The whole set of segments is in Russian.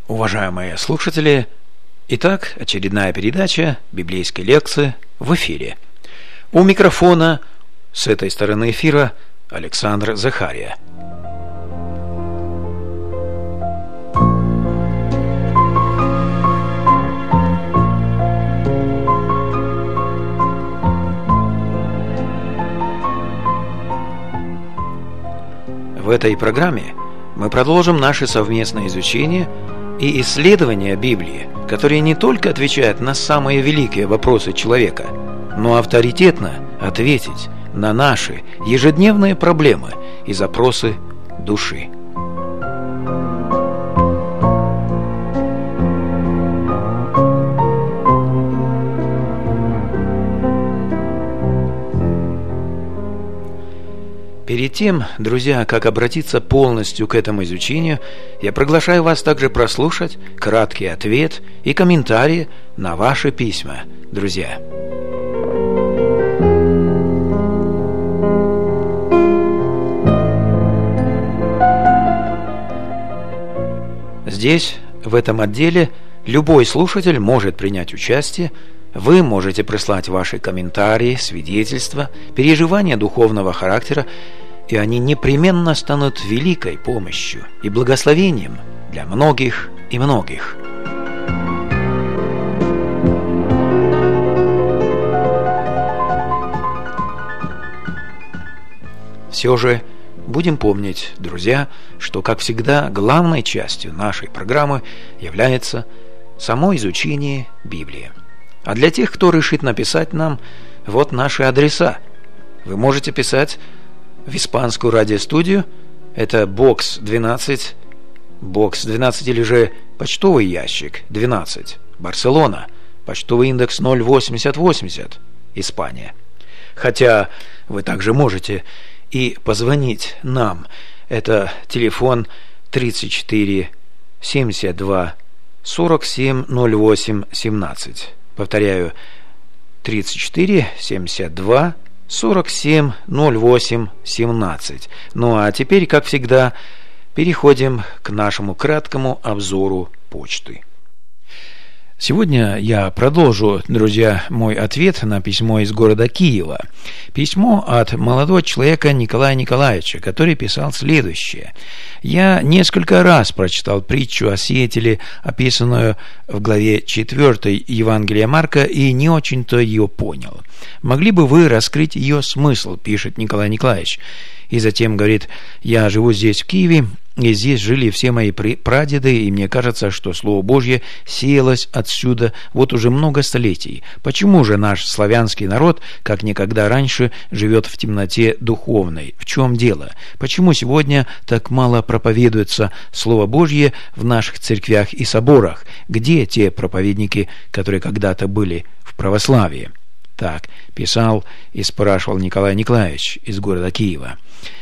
Уважаемые слушатели, итак, очередная передача библейской лекции в эфире. У микрофона с этой стороны эфира Александр Захария. В этой программе мы продолжим наше совместное изучение и исследование Библии, которые не только отвечают на самые великие вопросы человека, но авторитетно ответить на наши ежедневные проблемы и запросы души. Перед тем, друзья, как обратиться полностью к этому изучению, я приглашаю вас также прослушать краткий ответ и комментарии на ваши письма, друзья. Здесь, в этом отделе, любой слушатель может принять участие. Вы можете прислать ваши комментарии, свидетельства, переживания духовного характера, и они непременно станут великой помощью и благословением для многих и многих. Все же будем помнить, друзья, что, как всегда, главной частью нашей программы является само изучение Библии. А для тех, кто решит написать нам, вот наши адреса. Вы можете писать в испанскую радиостудию. Это бокс 12 или же почтовый ящик 12, Барселона, почтовый индекс 08080, Испания. Хотя вы также можете и позвонить нам. Это телефон 34 72 47 08 17. Повторяю, 34 72 47 08 17. Ну а теперь, как всегда, переходим к нашему краткому обзору почты. Сегодня я продолжу, друзья, мой ответ на письмо из города Киева. Письмо от молодого человека Николая Николаевича, который писал следующее. Я несколько раз прочитал притчу о сеятеле, описанную в главе 4 Евангелия Марка, и не очень-то ее понял. Могли бы вы раскрыть ее смысл, пишет Николай Николаевич. И затем говорит: я живу здесь, в Киеве, и здесь жили все мои прадеды, и мне кажется, что Слово Божье сеялось отсюда вот уже много столетий. Почему же наш славянский народ, как никогда раньше, живет в темноте духовной? В чем дело? Почему сегодня так мало проповедуется Слово Божье в наших церквях и соборах? Где те проповедники, которые когда-то были в православии? Так писал и спрашивал Николай Николаевич из города Киева.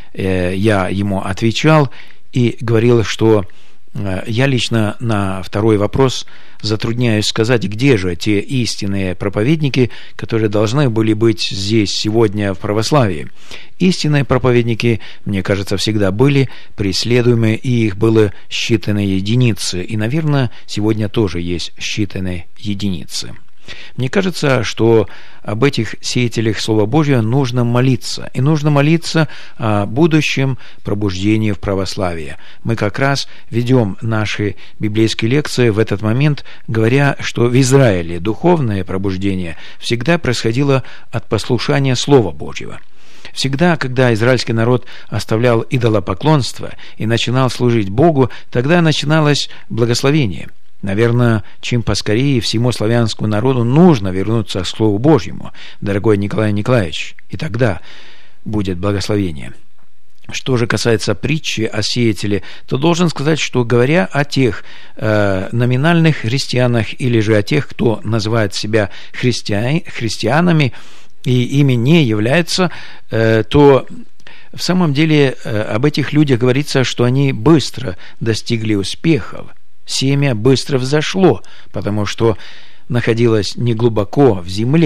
Я ему отвечал и говорил, что я лично на второй вопрос затрудняюсь сказать, где же те истинные проповедники, которые должны были быть здесь сегодня в православии. Истинные проповедники, мне кажется, всегда были преследуемы, и их было считанные единицы, и, наверное, сегодня тоже есть считанные единицы. Мне кажется, что об этих сеятелях Слова Божьего нужно молиться. И нужно молиться о будущем пробуждении в православие. Мы как раз ведем наши библейские лекции в этот момент, говоря, что в Израиле духовное пробуждение всегда происходило от послушания Слова Божьего. Всегда, когда израильский народ оставлял идолопоклонство и начинал служить Богу, тогда начиналось благословение. Наверное, чем поскорее всему славянскому народу нужно вернуться к Слову Божьему, дорогой Николай Николаевич, и тогда будет благословение. Что же касается притчи о сеятеле, то должен сказать, что, говоря о тех номинальных христианах или же о тех, кто называет себя христианами и ими не является, то в самом деле об этих людях говорится, что они быстро достигли успехов. Семя быстро взошло, потому что находилось неглубоко в земле.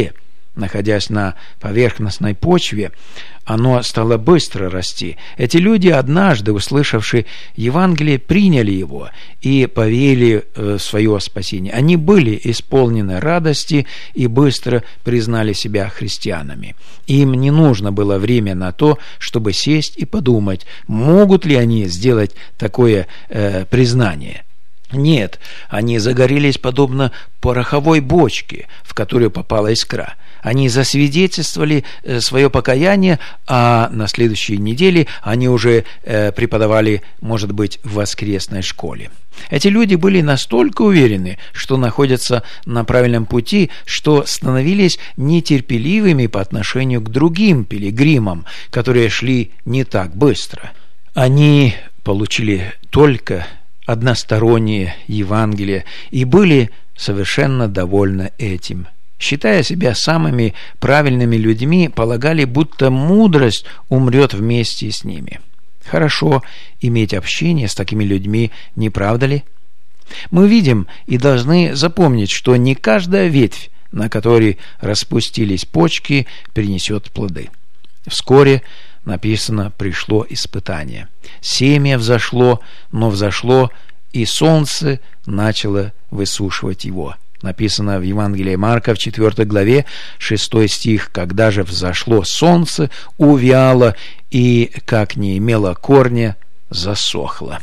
Находясь на поверхностной почве, оно стало быстро расти. Эти люди, однажды услышавшие Евангелие, приняли его и поверили в свое спасение. Они были исполнены радости и быстро признали себя христианами. Им не нужно было время на то, чтобы сесть и подумать, могут ли они сделать такое признание. Нет, они загорелись подобно пороховой бочке, в которую попала искра. Они засвидетельствовали свое покаяние, а на следующей неделе они уже преподавали, может быть, в воскресной школе. Эти люди были настолько уверены, что находятся на правильном пути, что становились нетерпеливыми по отношению к другим пилигримам, которые шли не так быстро. Они получили только одностороннее Евангелие и были совершенно довольны этим. Считая себя самыми правильными людьми, полагали, будто мудрость умрет вместе с ними. Хорошо иметь общение с такими людьми, не правда ли? Мы видим и должны запомнить, что не каждая ветвь, на которой распустились почки, принесет плоды. Вскоре, написано, пришло испытание. Семя взошло, но взошло, и солнце начало высушивать его. Написано в Евангелии Марка в 4 главе 6 стих: «Когда же взошло солнце, увяло, и, как не имело корня, засохло».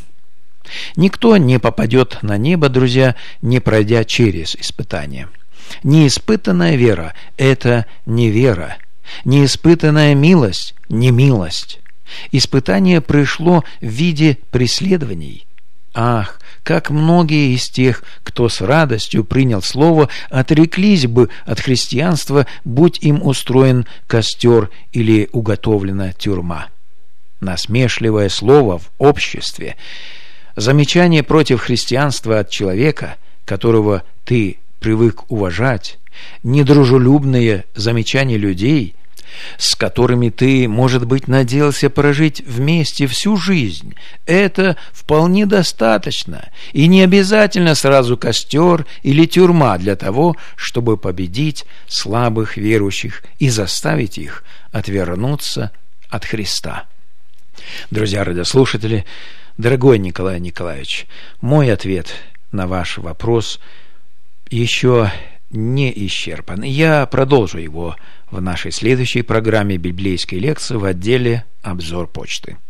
Никто не попадет на небо, друзья, не пройдя через испытание. Неиспытанная вера – это не вера. Неиспытанная милость – не милость. Испытание пришло в виде преследований. Ах, как многие из тех, кто с радостью принял слово, отреклись бы от христианства, будь им устроен костер или уготовлена тюрьма. Насмешливое слово в обществе, замечание против христианства от человека, которого ты привык уважать, недружелюбные замечания людей, с которыми ты, может быть, надеялся прожить вместе всю жизнь, это вполне достаточно, и не обязательно сразу костер или тюрьма для того, чтобы победить слабых верующих и заставить их отвернуться от Христа. Друзья радиослушатели, дорогой Николай Николаевич, мой ответ на ваш вопрос еще не исчерпан. Я продолжу его в нашей следующей программе библейской лекции в отделе «Обзор почты».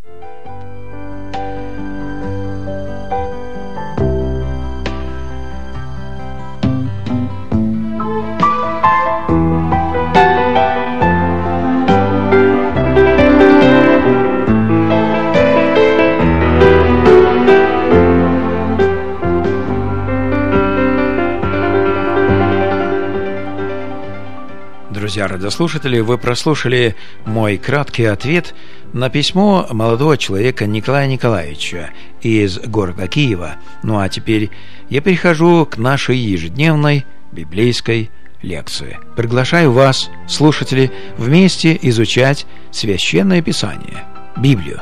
Друзья радиослушатели, вы прослушали мой краткий ответ на письмо молодого человека Николая Николаевича из города Киева. Ну а теперь я перехожу к нашей ежедневной библейской лекции. Приглашаю вас, слушатели, вместе изучать Священное Писание, Библию.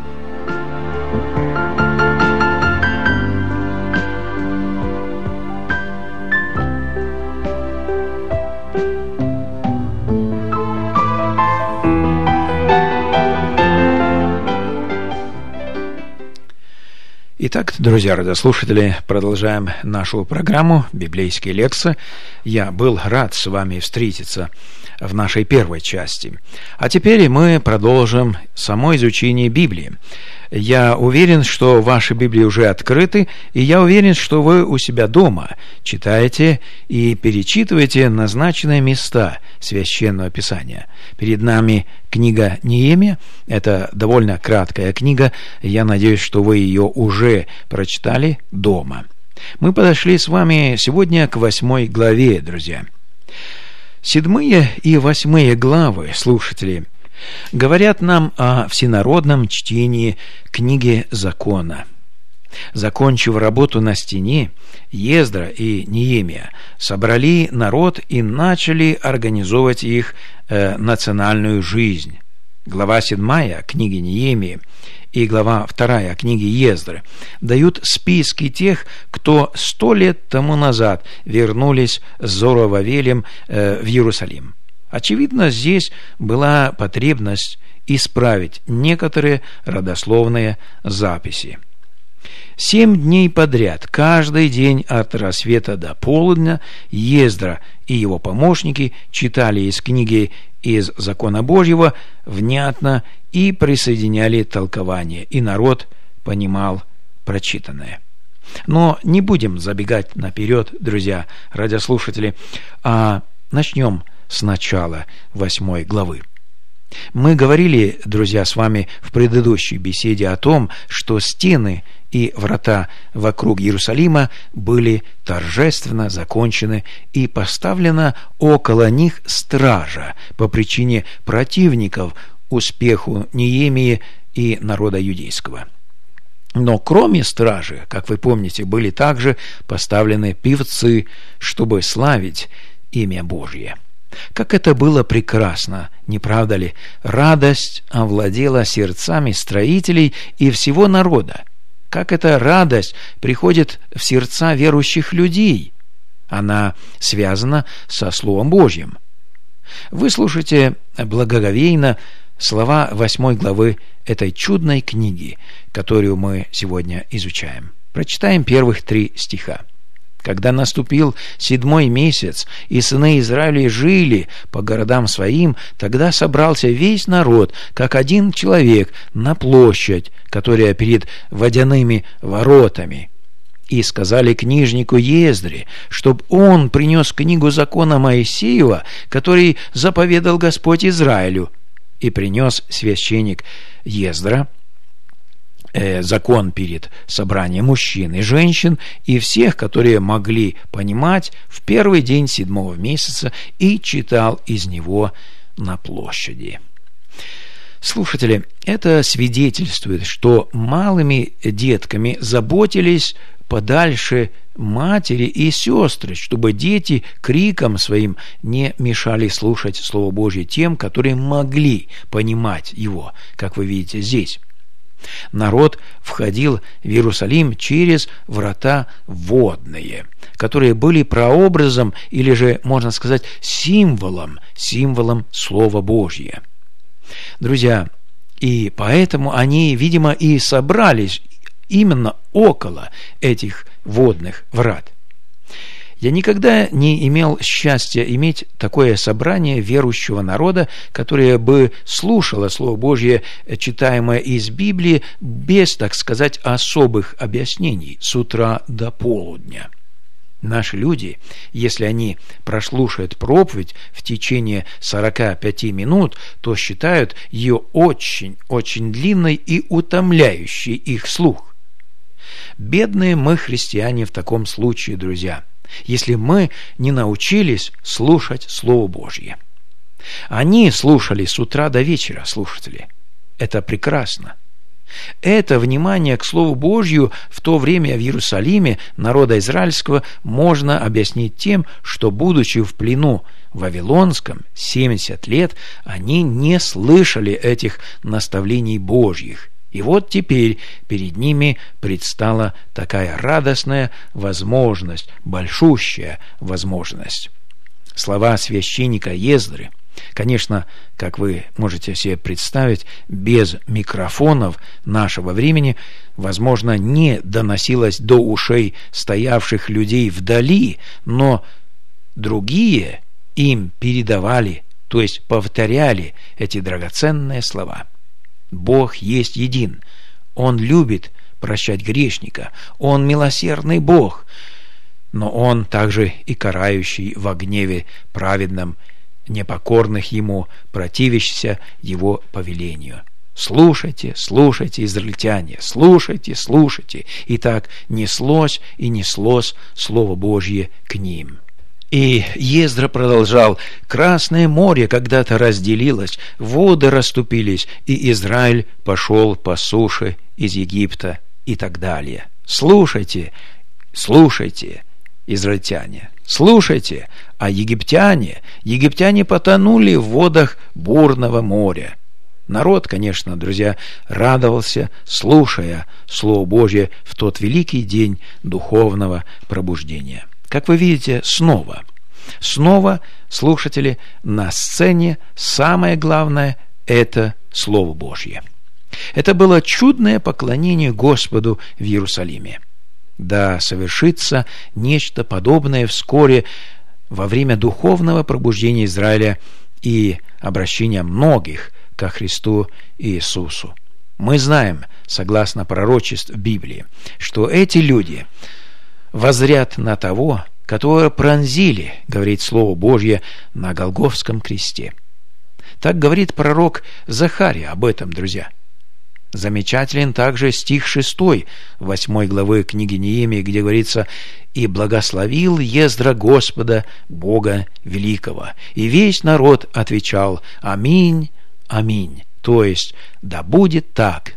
Итак, друзья радиослушатели, продолжаем нашу программу «Библейские лекции». Я был рад с вами встретиться в нашей первой части. А теперь мы продолжим само изучение Библии. Я уверен, что ваши Библии уже открыты, и я уверен, что вы у себя дома читаете и перечитываете назначенные места Священного Писания. Перед нами книга Неемия. Это довольно краткая книга. Я надеюсь, что вы ее уже прочитали дома. Мы подошли с вами сегодня к 8 главе, друзья. 7 и 8 главы, слушатели, говорят нам о всенародном чтении книги закона. Закончив работу на стене, Ездра и Неемия собрали народ и начали организовывать их национальную жизнь. Глава 7 книги Неемии и глава 2 книги Ездры дают списки тех, кто 100 лет тому назад вернулись с Зоровавелем в Иерусалим. Очевидно, здесь была потребность исправить некоторые родословные записи. 7 дней подряд, каждый день от рассвета до полудня, Ездра и его помощники читали из книги из Закона Божьего внятно и присоединяли толкование, и народ понимал прочитанное. Но не будем забегать наперед, друзья, радиослушатели, а начнем с начала 8 главы. Мы говорили, друзья, с вами в предыдущей беседе о том, что стены и врата вокруг Иерусалима были торжественно закончены и поставлена около них стража по причине противников успеху Неемии и народа юдейского. Но кроме стражи, как вы помните, были также поставлены певцы, чтобы славить имя Божье. Как это было прекрасно, не правда ли? Радость овладела сердцами строителей и всего народа. Как эта радость приходит в сердца верующих людей? Она связана со Словом Божьим. Выслушайте благоговейно слова 8 главы этой чудной книги, которую мы сегодня изучаем. Прочитаем первых 3 стиха. «Когда наступил 7 месяц, и сыны Израиля жили по городам своим, тогда собрался весь народ, как один человек, на площадь, которая перед водяными воротами. И сказали книжнику Ездре, чтоб он принес книгу закона Моисеева, который заповедал Господь Израилю. И принес священник Ездра закон перед собранием мужчин и женщин и всех, которые могли понимать, в первый день 7 месяца, и читал из него на площади». Слушатели, это свидетельствует, что малыми детками заботились подальше матери и сестры, чтобы дети криком своим не мешали слушать Слово Божье тем, которые могли понимать его, как вы видите здесь. Народ входил в Иерусалим через врата водные, которые были прообразом или же, можно сказать, символом Слова Божьего. Друзья, и поэтому они, видимо, и собрались именно около этих водных врат. Я никогда не имел счастья иметь такое собрание верующего народа, которое бы слушало Слово Божье, читаемое из Библии, без, так сказать, особых объяснений с утра до полудня. Наши люди, если они прослушают проповедь в течение 45 минут, то считают ее очень длинной и утомляющей их слух. Бедные мы, христиане, в таком случае, друзья, если мы не научились слушать Слово Божье. Они слушали с утра до вечера, слушатели. Это прекрасно. Это внимание к Слову Божью в то время в Иерусалиме народа израильского можно объяснить тем, что, будучи в плену вавилонском 70 лет, они не слышали этих наставлений Божьих. И вот теперь перед ними предстала такая радостная возможность, большущая возможность. Слова священника Ездры, конечно, как вы можете себе представить, без микрофонов нашего времени, возможно, не доносилось до ушей стоявших людей вдали, но другие им передавали, то есть повторяли эти драгоценные слова. Бог есть един. Он любит прощать грешника. Он милосердный Бог. Но Он также и карающий во гневе праведном непокорных Ему, противящихся Его повелению. Слушайте, слушайте, израильтяне, слушайте, слушайте. И так неслось и неслось Слово Божье к ним. И Ездра продолжал: «Красное море когда-то разделилось, воды расступились, и Израиль пошел по суше из Египта», и так далее. Слушайте, слушайте, израильтяне, слушайте, а египтяне потонули в водах бурного моря. Народ, конечно, друзья, радовался, слушая Слово Божье в тот великий день духовного пробуждения. Как вы видите, снова Снова, слушатели, на сцене самое главное – это Слово Божье. Это было чудное поклонение Господу в Иерусалиме. Да совершится нечто подобное вскоре во время духовного пробуждения Израиля и обращения многих ко Христу Иисусу. Мы знаем, согласно пророчеств Библии, что эти люди воззрят на того, которого пронзили, говорит Слово Божье, на Голгофском кресте. Так говорит пророк Захария об этом, друзья. Замечателен также стих 6 8 главы книги Неемии, где говорится: «И благословил Ездра Господа, Бога Великого, и весь народ отвечал: Аминь, аминь». То есть, да будет так,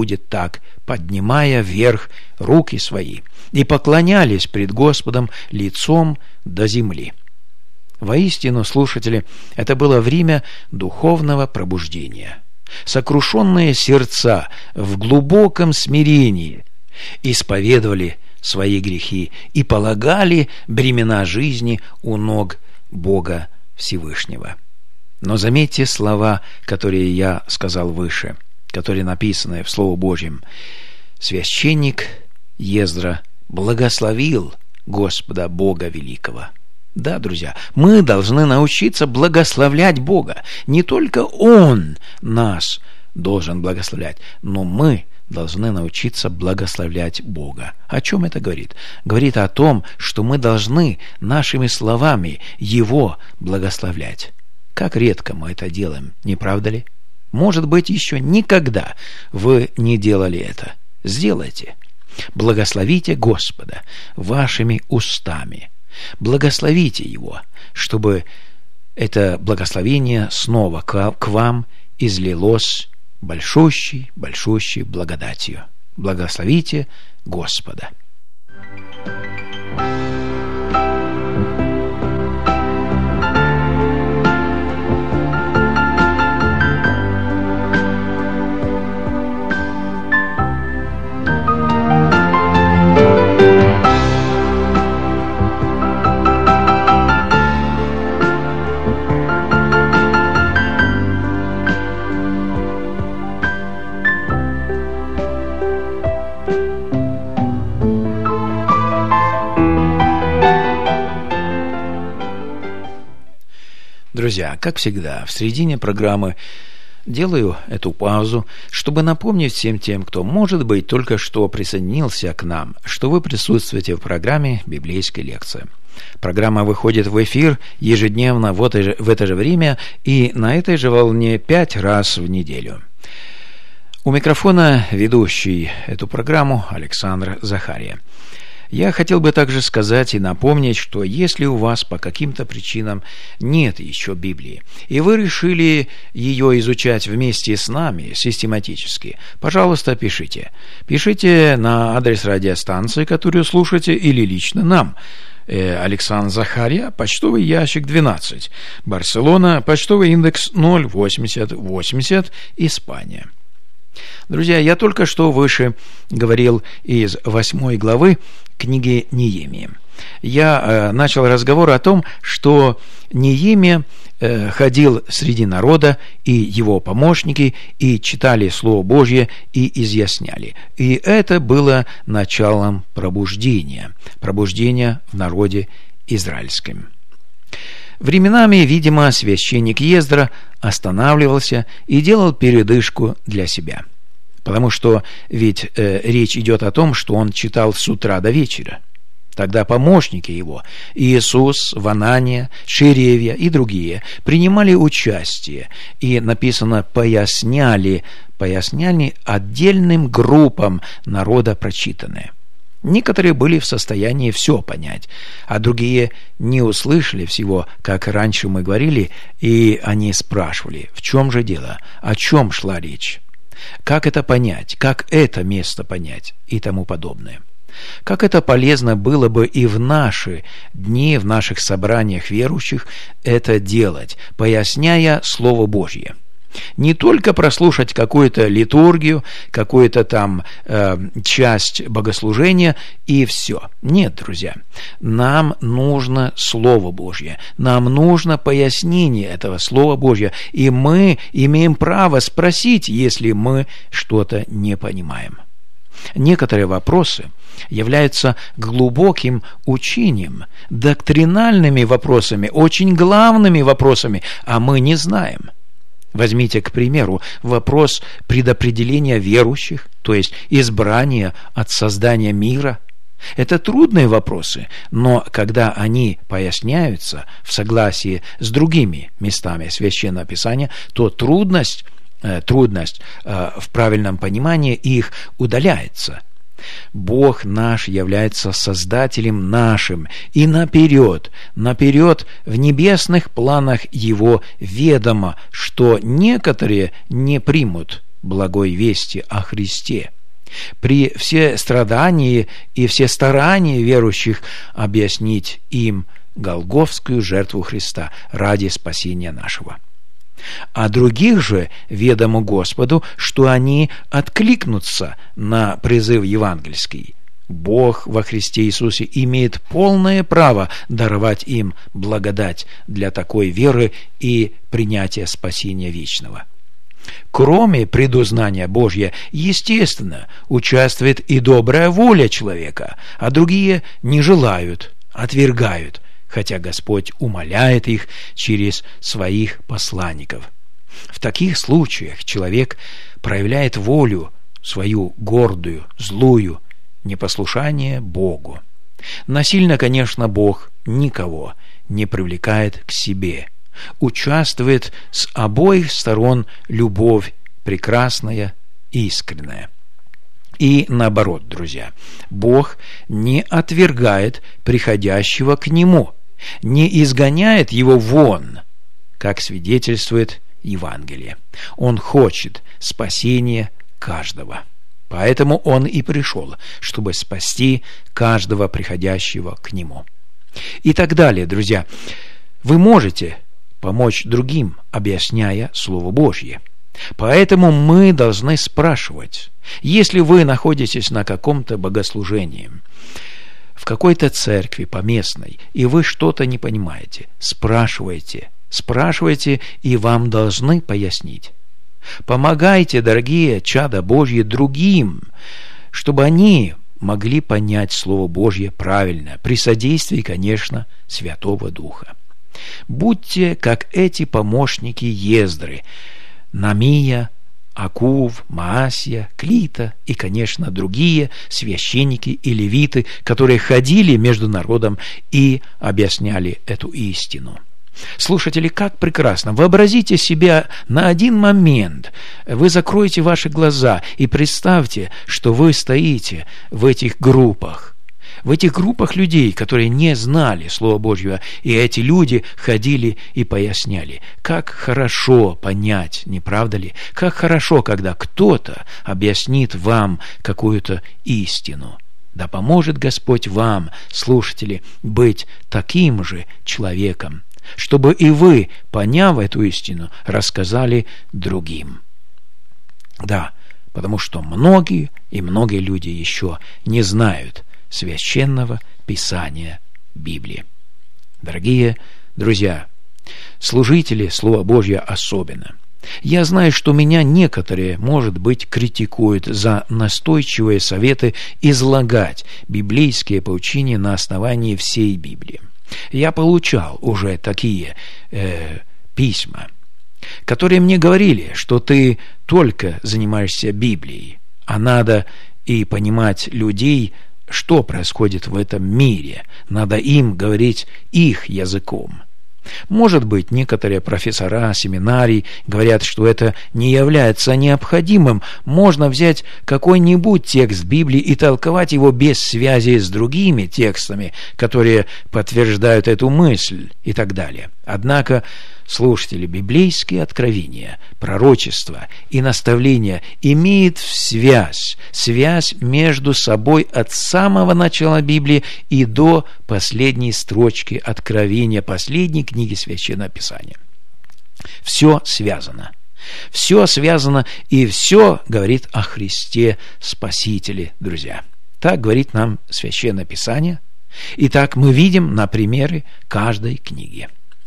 поднимая вверх руки свои, и поклонялись пред Господом лицом до земли. Воистину, слушатели, это было время духовного пробуждения. Сокрушенные сердца в глубоком смирении исповедовали свои грехи и полагали бремена жизни у ног Бога Всевышнего. Но заметьте слова, которые я сказал выше, которые написаны в Слове Божьем. Священник Ездра благословил Господа Бога Великого. Да, друзья, мы должны научиться благословлять Бога. Не только Он нас должен благословлять, но мы должны научиться благословлять Бога. О чем это говорит? Говорит о том, что мы должны нашими словами Его благословлять. Как редко мы это делаем, не правда ли? Может быть, еще никогда вы не делали это. Сделайте. Благословите Господа вашими устами. Благословите Его, чтобы это благословение снова к вам излилось большущей благодатью. Благословите Господа. Друзья, как всегда, в середине программы делаю эту паузу, чтобы напомнить всем тем, кто, может быть, только что присоединился к нам, что вы присутствуете в программе «Библейская лекция». Программа выходит в эфир ежедневно в это же время и на этой же волне 5 раз в неделю. У микрофона ведущий эту программу Александр Захария. Я хотел бы также сказать и напомнить, что если у вас по каким-то причинам нет еще Библии, и вы решили ее изучать вместе с нами систематически, пожалуйста, пишите. Пишите на адрес радиостанции, которую слушаете, или лично нам. Александр Захария, почтовый ящик 12, Барселона, почтовый индекс 08080, Испания. Друзья, я только что выше говорил из 8 главы книги Неемии. Я начал разговор о том, что Неемия ходил среди народа, и его помощники, и читали Слово Божье, и изъясняли. И это было началом пробуждения в народе израильском. Временами, видимо, священник Ездра останавливался и делал передышку для себя. Потому что ведь речь идет о том, что он читал с утра до вечера. Тогда помощники его, Иисус, Ванания, Шеревья и другие, принимали участие и, написано, поясняли отдельным группам народа прочитанное. Некоторые были в состоянии все понять, а другие не услышали всего, как раньше мы говорили, и они спрашивали, в чем же дело, о чем шла речь, как это понять, как это место понять и тому подобное. Как это полезно было бы и в наши дни, в наших собраниях верующих это делать, поясняя Слово Божье. Не только прослушать какую-то литургию, какую-то там часть богослужения и все. Нет, друзья, нам нужно Слово Божье, нам нужно пояснение этого Слова Божьего, и мы имеем право спросить, если мы что-то не понимаем. Некоторые вопросы являются глубоким учением, доктринальными вопросами, очень главными вопросами, а мы не знаем. Возьмите, к примеру, вопрос предопределения верующих, то есть избрания от создания мира. Это трудные вопросы, но когда они поясняются в согласии с другими местами Священного Писания, то трудность в правильном понимании их удаляется. Бог наш является Создателем нашим, и наперед в небесных планах Его ведомо, что некоторые не примут благой вести о Христе. При все страдании и все старания верующих объяснить им голгофскую жертву Христа ради спасения нашего. А других же ведомо Господу, что они откликнутся на призыв евангельский. Бог во Христе Иисусе имеет полное право даровать им благодать для такой веры и принятия спасения вечного. Кроме предузнания Божьего, естественно, участвует и добрая воля человека, а другие не желают, отвергают, хотя Господь умоляет их через своих посланников. В таких случаях человек проявляет волю свою гордую, злую, непослушание Богу. Насильно, конечно, Бог никого не привлекает к себе. Участвует с обоих сторон любовь прекрасная, искренняя. И наоборот, друзья, Бог не отвергает приходящего к Нему, не изгоняет его вон, как свидетельствует Евангелие. Он хочет спасения каждого. Поэтому Он и пришел, чтобы спасти каждого приходящего к Нему. И так далее, друзья. Вы можете помочь другим, объясняя Слово Божье. Поэтому мы должны спрашивать. Если вы находитесь на каком-то богослужении, в какой-то церкви поместной, и вы что-то не понимаете, спрашивайте, и вам должны пояснить. Помогайте, дорогие чада Божьи, другим, чтобы они могли понять Слово Божье правильно, при содействии, конечно, Святого Духа. Будьте, как эти помощники Ездры, Намия, Акув, Маасия, Клита и, конечно, другие священники и левиты, которые ходили между народом и объясняли эту истину. Слушатели, как прекрасно! Вообразите себя на один момент. Вы закроете ваши глаза и представьте, что вы стоите в этих группах людей, которые не знали Слова Божьего, и эти люди ходили и поясняли. Как хорошо понять, не правда ли? Как хорошо, когда кто-то объяснит вам какую-то истину. Да поможет Господь вам, слушатели, быть таким же человеком, чтобы и вы, поняв эту истину, рассказали другим. Да, потому что многие люди еще не знают Священного Писания Библии. Дорогие друзья, служители Слова Божьего особенно. Я знаю, что меня некоторые, может быть, критикуют за настойчивые советы излагать библейские поучения на основании всей Библии. Я получал уже такие письма, которые мне говорили, что ты только занимаешься Библией, а надо и понимать людей, что происходит в этом мире. Надо им говорить их языком. Может быть, некоторые профессора семинарий говорят, что это не является необходимым. Можно взять какой-нибудь текст Библии и толковать его без связи с другими текстами, которые подтверждают эту мысль и так далее. Однако, слушатели, библейские откровения, пророчества и наставления имеют связь между собой от самого начала Библии и до последней строчки откровения, последней книги Священного Писания. Все связано. Все связано и все говорит о Христе Спасителе, друзья. Так говорит нам Священное Писание, и так мы видим на примере каждой книги.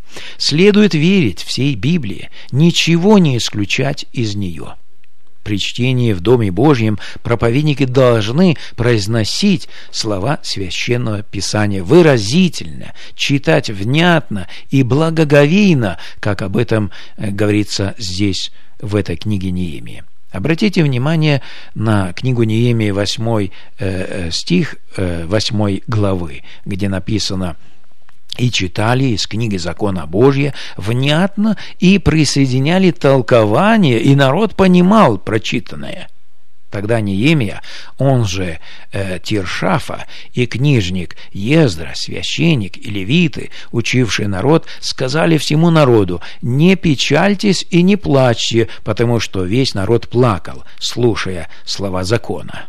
Следует верить всей Библии, ничего не исключать из нее. При чтении в Доме Божьем проповедники должны произносить слова Священного Писания выразительно, читать внятно и благоговейно, как об этом говорится здесь, в этой книге Неемии. Обратите внимание на книгу Неемии 8 стих 8 главы, где написано: «И читали из книги закона Божия внятно и присоединяли толкование, и народ понимал прочитанное». Тогда Неемия, он же Тиршафа, и книжник Ездра, священник и левиты, учившие народ, сказали всему народу: «Не печальтесь и не плачьте, потому что весь народ плакал, слушая слова закона».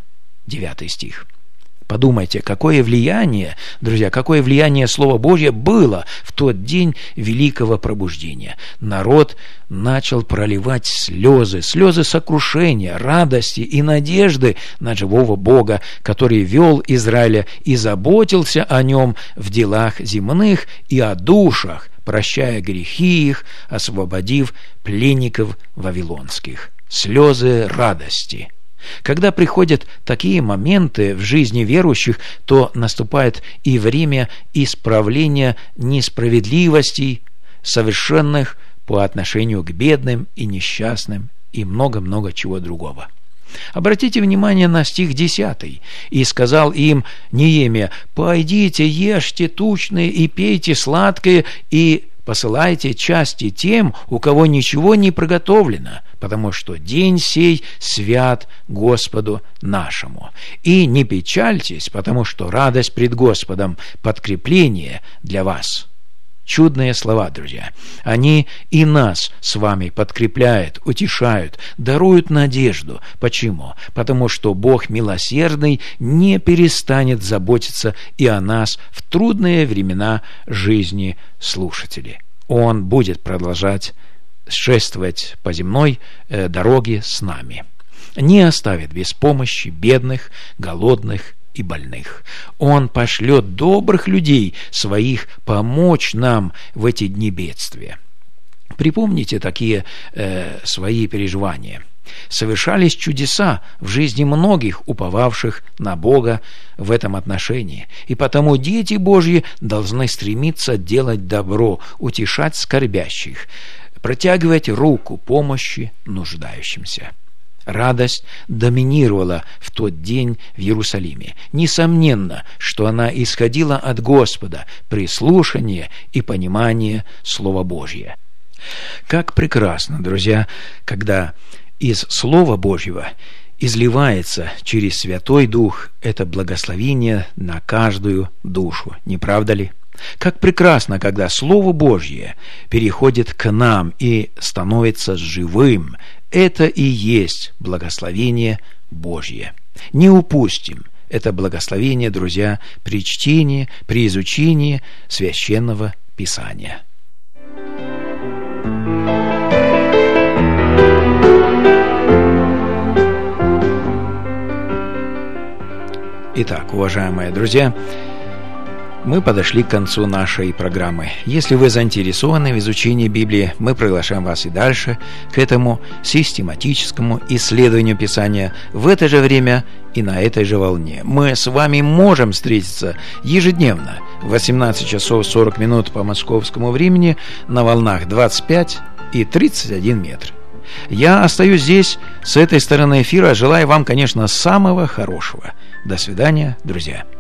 9 стих. Подумайте, какое влияние, друзья, какое влияние Слова Божье было в тот день великого пробуждения. Народ начал проливать слезы сокрушения, радости и надежды на живого Бога, который вел Израиля и заботился о нем в делах земных и о душах, прощая грехи их, освободив пленников вавилонских. Слезы радости. Когда приходят такие моменты в жизни верующих, то наступает и время исправления несправедливостей, совершенных по отношению к бедным и несчастным, и много-много чего другого. Обратите внимание на стих 10. «И сказал им Неемия: пойдите, ешьте тучное и пейте сладкое, и посылайте части тем, у кого ничего не приготовлено, потому что день сей свят Господу нашему. И не печальтесь, потому что радость пред Господом – подкрепление для вас». Чудные слова, друзья. Они и нас с вами подкрепляют, утешают, даруют надежду. Почему? Потому что Бог милосердный не перестанет заботиться и о нас в трудные времена жизни слушателей. Он будет продолжать шествовать по земной дороге с нами. Не оставит без помощи бедных, голодных и больных. Он пошлет добрых людей своих помочь нам в эти дни бедствия. Припомните такие свои переживания. Совершались чудеса в жизни многих, уповавших на Бога в этом отношении. И потому дети Божьи должны стремиться делать добро, утешать скорбящих, протягивать руку помощи нуждающимся. Радость доминировала в тот день в Иерусалиме. Несомненно, что она исходила от Господа при слушании и понимании Слова Божьего. Как прекрасно, друзья, когда из Слова Божьего изливается через Святой Дух это благословение на каждую душу, не правда ли? Как прекрасно, когда Слово Божье переходит к нам и становится живым. Это и есть благословение Божье. Не упустим это благословение, друзья, при чтении, при изучении Священного Писания. Итак, уважаемые друзья, мы подошли к концу нашей программы. Если вы заинтересованы в изучении Библии, мы приглашаем вас и дальше к этому систематическому исследованию Писания в это же время и на этой же волне. Мы с вами можем встретиться ежедневно в 18 часов 40 минут по московскому времени на волнах 25 и 31 метр. Я остаюсь здесь, с этой стороны эфира. Желаю вам, конечно, самого хорошего. До свидания, друзья.